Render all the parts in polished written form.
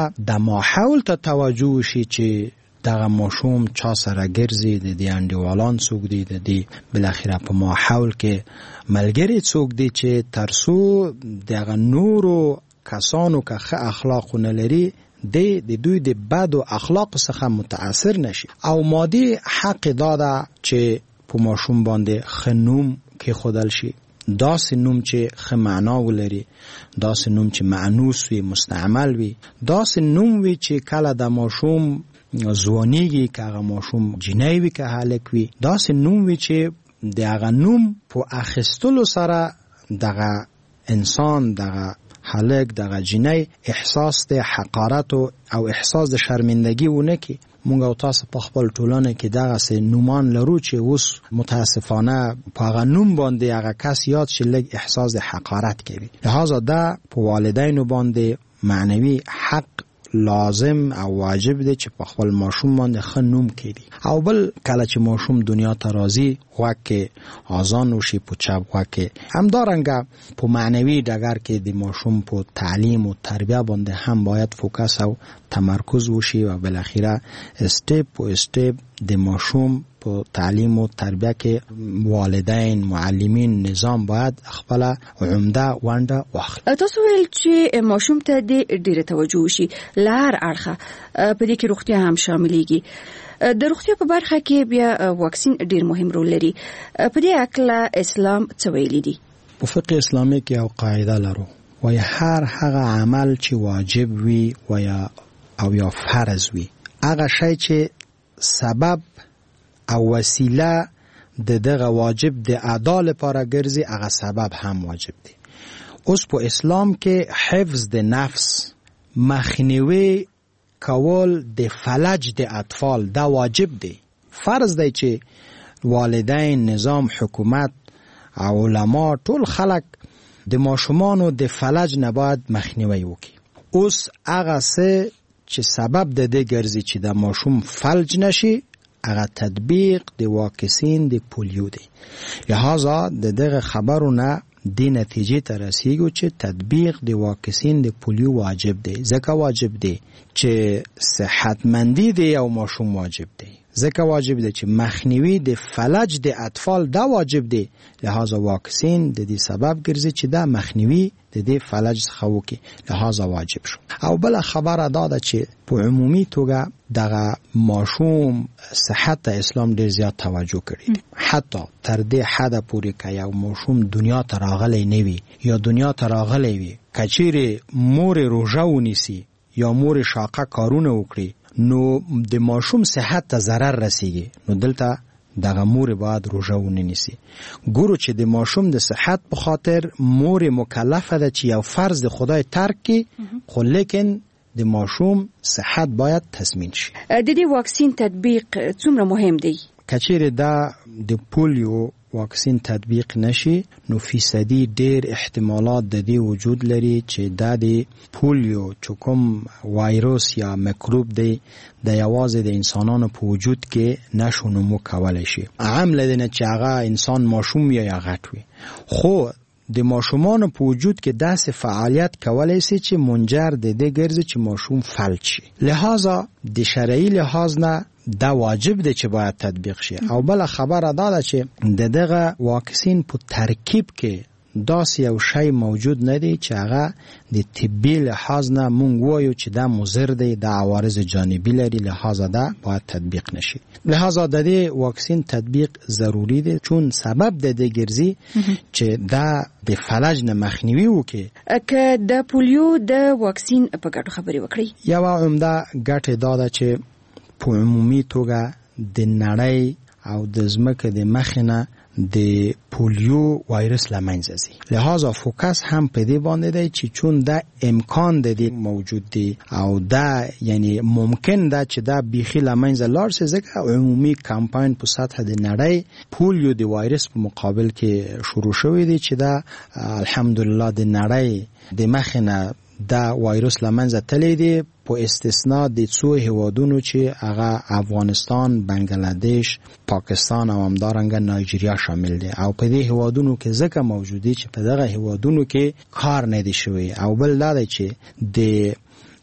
بیا د ماحول ته توجه وشي چې دغه ماشوم چا سره ګرځي، د دې انډیوالان څوک دي، د دې بالاخره په ماحول کې ملګری څوک دي چې ترڅو دغه نورو کسانو که ښه اخلاق نه لري د دوی د بد او اخلاق څخه متاثر نشي. او مادي حق داده چې په ماشوم باندې ښه نوم کې خودل شي، داسې نوم چې ښه معنا ولري، داسې نوم چې معنوس وي، مستعمل وي، داسې نوم وي چې کله د ماشوم ځوانیږي که هغه ماشوم جنۍ وي که هلک وي، داسې نوم وي چې د هغه نوم په اخیستلو سره دغه انسان، دغه هلک، دغه جنۍ احساس د حقارت او احساس د شرمندگی ونه کی. مونږ او تاسو په خپل ټولنه کې دغه سه نومان لرو چې اوس متاسفانه په هغه نوم باندې هغه کس یاد شي لږ احساس د حقارت کوي. لہذا دا په والدینو باندې معنوي حق لازم او واجب دی چې په خپل ماشوم باندې ښه نوم کړي. او بل کله چې ماشوم دنیا ته راځي غوږ کې اذان وشي په چپ غوږ کې، همدارنګه په معنوي ډګر کې د ماشوم په تعلیم او تربیه باندې هم باید فوکس او تمرکز وشي و بالاخره استپ په استپ د ماشوم په تعلیم او تربیه کې والدین، معلمین، نظام باید خپل عمده ونده واخلي. تاسو ویل چې ماشوم ته ډیره توجه وشي، لهر اړخه په دې کې روغتیا هم شاملېږي. د روغتیا په برخه کې بیا واکسین ډیر مهم رول لري. په دې اړه اسلام څه ویلي دي؟ په فقه اسلامي کې یو قاعده لرو، وای هر هغه عمل چې واجب وي او یا فرض وي، هغه شی چې سبب او وسیله د دغه واجب د ادا لپاره ګرځي، هغه سبب هم واجب دی. اوس په اسلام کې حفظ د نفس، مخنیوي کول د فلج د اطفال دا واجب دی. فرض دی چې والدین، نظام، حکومت او علما ټول خلک د ماشومانو د فلج نه باید مخنیوي وکړي. اوس هغه څه چې سبب د دې ګرځي چې د ماشوم فلج نشي، هغه تطبیق د واکسین د پولیو دی. لہذا د دغه خبرونه د نتیجې ته رسیږي چې تطبیق د واکسین د پولیو واجب دی. ځکه واجب دی چې صحتمندی دی او ماشوم واجب دی. ځکه واجب دی چې مخنیوي د فلج د اطفال دا واجب دی. لہذا واکسین د دې سبب ګرځي چې دا مخنیوي د دې فلج څخه وکړي، لہذا واجب شو. او بل خبره دا ده چې په عمومي توګه دغه ماشوم صحت ته اسلام ډیر زیات توجه کړی دی. حتی تر دې حد پورې که یو ماشوم دنیا ته راغلی نه وي یا دنیا ته راغلی وي، که چیرې مور روژه ونیسي یا مور شاقه کارونه وکړي، نو د ماشوم صحت ته ضرر رسیږي، نو دلته دغه مور باید روژه ونیسي. ګورو چې د ماشوم د صحت په خاطر مور مکلفه ده چې یو فرض د خدای ترک کړي، خو لیکن د ماشوم صحت باید تضمین شي. د دې واکسین تطبیق څومره مهم دی؟ کچیر دا د پولیو واکسین تطبیق نشي، نو فیصدی ډیر احتمالات د دې وجود لري چې دا د پولیو چې کوم وایروس یا میکروب دی د یوازې د انسانانو په وجود کې نشو نمو کولای شي. عام لدنه چې هغه انسان ماشوم یا غټ وي، خو د ماشومانو په وجود کې داسې فعالیت کولای شي چې منجر د دې ګرځي چې ماشوم فلج شي. لہذا د شرعي لحاظ نه دا واجب دی چې باید تطبیق شي. او بل خبره دا ده چې دغه واکسین په ترکیب کې داسې یو شی موجود نه دی چې هغه د طبي لحاظ نه مونږ وایو چې دا مضر دی، دا عوارض جانبي لري، لہذا دا باید تطبیق نشي. لہذا د دې واکسین تطبیق ضروری دی، چون سبب د دې ګرځي چې دا د فلج نه مخنیوي وکړي. که د پولیو د واکسین په ګټو خبرې وکړي، یو عمده ګټه دا ده چې په عمومي توګه د نړۍ او د ځمکې د مخینه د پولیو وایرس لمنځه ځي. لہذا فوکس هم په دې باندې دی چې چون دا امکان د دې موجود دی او دا یعنی ممکن ده چې دا بیخي لمنځه لاړ شي، ځکه عمومي کمپاین په سطح د نړۍ پولیو د وایرس په مقابل کې شروع شوی دی چې دا الحمدلله د نړۍ د مخینه دا وایرس لمنځه تللی دی، په استثناء د څو هیوادونو چې هغه افغانستان، بنگلاديش، پاکستان او همدارنګه نایجیریا شامل دي. او په دې هیوادونو کې ځکه موجودي چې په دغه هیوادونو کې کار نه دی شوی. او بل دا دی چې د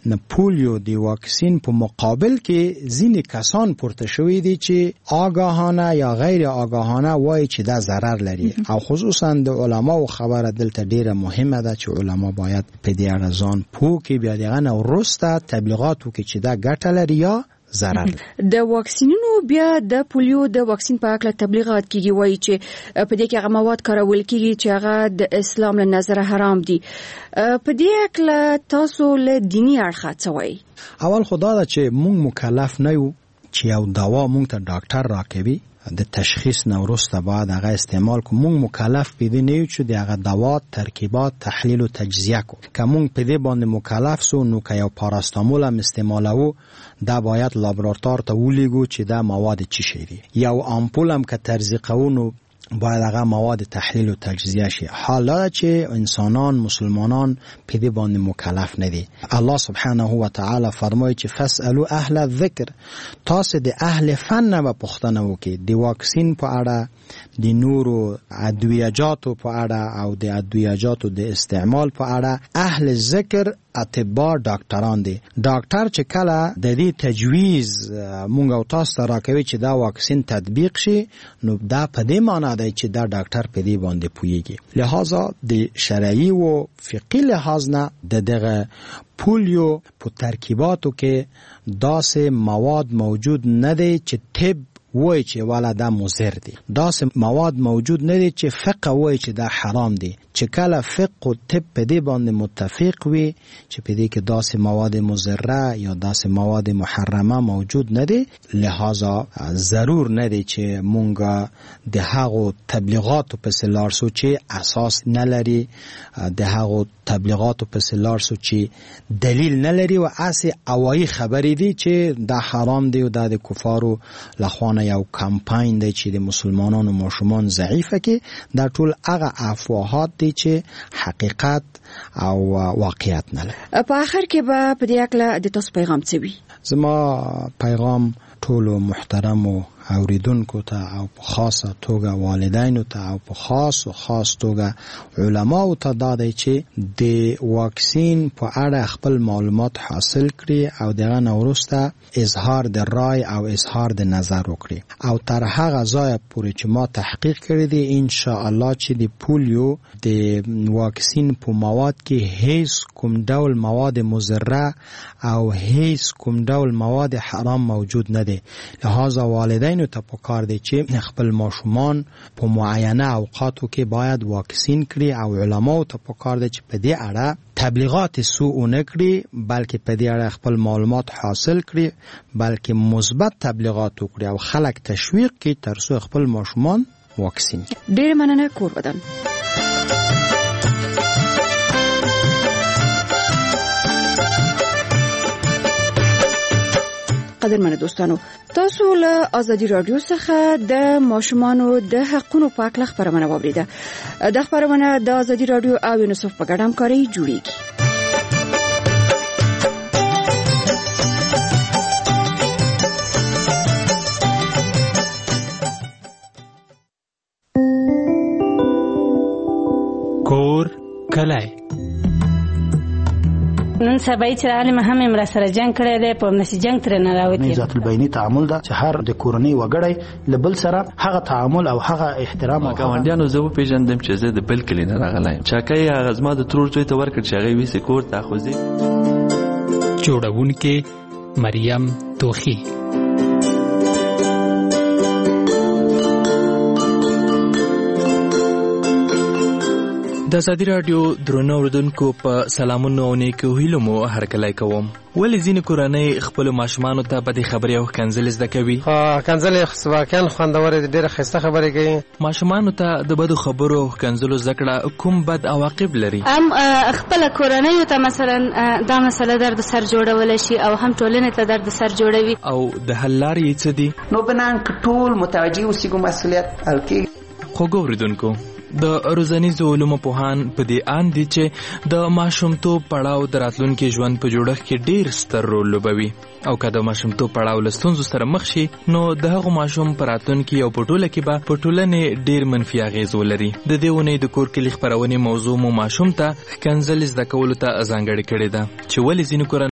نه پولیو د واکسین په مقابل کې ځینې کسان پورته شوي دي چې آگاهانه یا غیر آگاهانه وایي چې دا ضرر لري او خصوصا د علماو خبره دلته ډیره مهمه ده چې علما باید په دې اړه ځان پوه کړي، بیا دغه نه وروسته تبلیغاتو کې چې دا ګټه لري یا ضرر. د واکسینونو بیا د پولیو د واکسین په اړه تبلیغات کیږي، وایي چې په دې کې هغه مواد کارول کیږي چې هغه د اسلام له نظره حرام دي. په دې اړه تاسو له دینی اړخه څه وایي؟ اول خدا دا چې مونږ مکلف نه یو چې یو دوا مونږ ته ډاکټر راکوي، د تشخیص نه وروسته بعد هغه استعمال کو. مونږ مکلف پیدا نه یو چې دغه دوا ترکیبات تحلیل او تجزیه کو. که مونږ په دې باندې مکلف سو نو که یو پاراستامول هم استعمالو دا باید لابراتوار ته ولیږو چې دا مواد چی شي دي. یو آمپول هم که تزریقو نو باید هغه مواد تحلیل و تجزیه شي. حالا چې انسانان مسلمانان په دې باندې مکلف نه دي. الله سبحانه و تعالی فرمایي چې فاسالو اهل الذکر، تاسو د اهل فن نه پوښتنه وکړئ د واکسین په اړه، د نورو ادویجاتو په اړه او د ادویجاتو د استعمال په اړه. اهل ذکر اطباء ډاکټران دي. ډاکټر چې کله د دې تجویز مونږ او تاسو ته راکوي چې دا واکسین تطبیق شي نو دا په دې معنی دی چې دا ډاکټر په دې باندې پوهیږي. لہذا د شرعي او فقهي لحاظ نه دغه پولیو په ترکیباتو کې داسې مواد موجود نه دی چې طب وای چې والا دا مضر دي. داسې مواد موجود نه دي چې فقه وای چې دا حرام دي. چې کله فقه او طب په دې باندې متفق وي چې په دې کې داسې مواد مضره یا داسې مواد محرمه موجود نه دي، لہذا ضرور نه دي چې مونږه د هغو تبلیغاتو په سلارسو چې اساس نه لري، د هغو تبلیغاتو په سلارسو چې دلیل نه لري و اسی اوایي خبرې دي چې دا حرام دی او دا د کفارو لخوا یو کمپاین دی چې د مسلمانانو ماشومان ضعیفه کې. دا ټول هغه افواهات دي چې حقیقت او واقعیت نه لري. په آخر کې به په دې اړه د تاسو پیغام څه وي؟ زما پیغام ټول محترم اوریدونکو ته او په خاصه توګه والدینو ته او په خاص توګه علماو ته دا دی چې د واکسین په اړه خپل معلومات حاصل کړي او دغه نه وروسته اظهار د رای او اظهار د نظر وکړي او تر هغه ځای پورې چې ما تحقیق کړی دی ان شاء الله چې د پولیو د واکسین په مواد کې هیڅ کوم ډول مواد مضره او هیڅ کوم ډول مواد حرام موجود نه دی. لہذا والدین نو ته پکار دی چې خپل ماشومان په معینه اوقاتو کې باید واکسین کړي او علماو ته پکار دی چې په دې اړه تبلیغات سوء نه کړي بلکې په دې اړه خپل معلومات حاصل کړي بلکې مثبت تبلیغات وکړي او خلک تشویق کړي تر څو خپل ماشومان واکسین کړي. ډېر مننه کور ودان. قدرمنو دوستانو، تاسو له ازادي رادیو څخه د ماشومانو د حقونو په اړه خبرونه واوریده. د خبرونه د ازادي رادیو او یونیسف په ګډه همکاري جوړیږي. کور کلای نن سبا چې عالم هم امر سره جنگ کړی دی په نس جنگ تر نه راوتی. ذات البینی تعامل دا چې هر د کورنۍ وګړی لبل سره هغه تعامل او هغه احترام او ګاونډیانو زه پیژندم چې زه د بل کلی نه راغلایم. چاکای هغه زما د ترور زوی ته ورکړ چې هغه ویسه کور ته خوځي. جوړونکې مریم توخی. د ازادي رادیو درنو اوریدونکو په سلامونو او نیکو هیلو مو هرکلی کوم. ولې ځینې کورنۍ خپل ماشومانو ته بدې خبرې او ښکنځلې زده کوي؟ ښکنځلې واقعا خوندورې دي، ډېره ښایسته خبرې کوي. ماشومانو ته د بدو خبرو او ښکنځلو زده کړه کوم بد عواقب لري؟ هم خپل کورنۍ ته مثلا دا مسله درد سر جوړول شي او هم ټولنې ته درد سر جوړوي. او د حل لارې څه دي؟ نو بنان ټول متوجي اوسېږو مسؤلیت الکي. خو اوریدونکو، د روزنیزو علومو پوهان په دې اند دي چې د ماشومتوب پړاو د راتلونکي ژوند په جوړښت کې ډیر ستر رول لوبوي او که د ماشومتوب پړاو له ستونزو سره مخ شي نو د هغو ماشوم په راتلونکي او په ټوله کې به په ټولنې ډیر منفي اغېز ولري. د دې اونۍ د کور کلي خپرونې موضوع مو ماشوم ته ښکنځلې زده کولو ته ځانګړې کړې ده چې ولې ځینې کورنۍ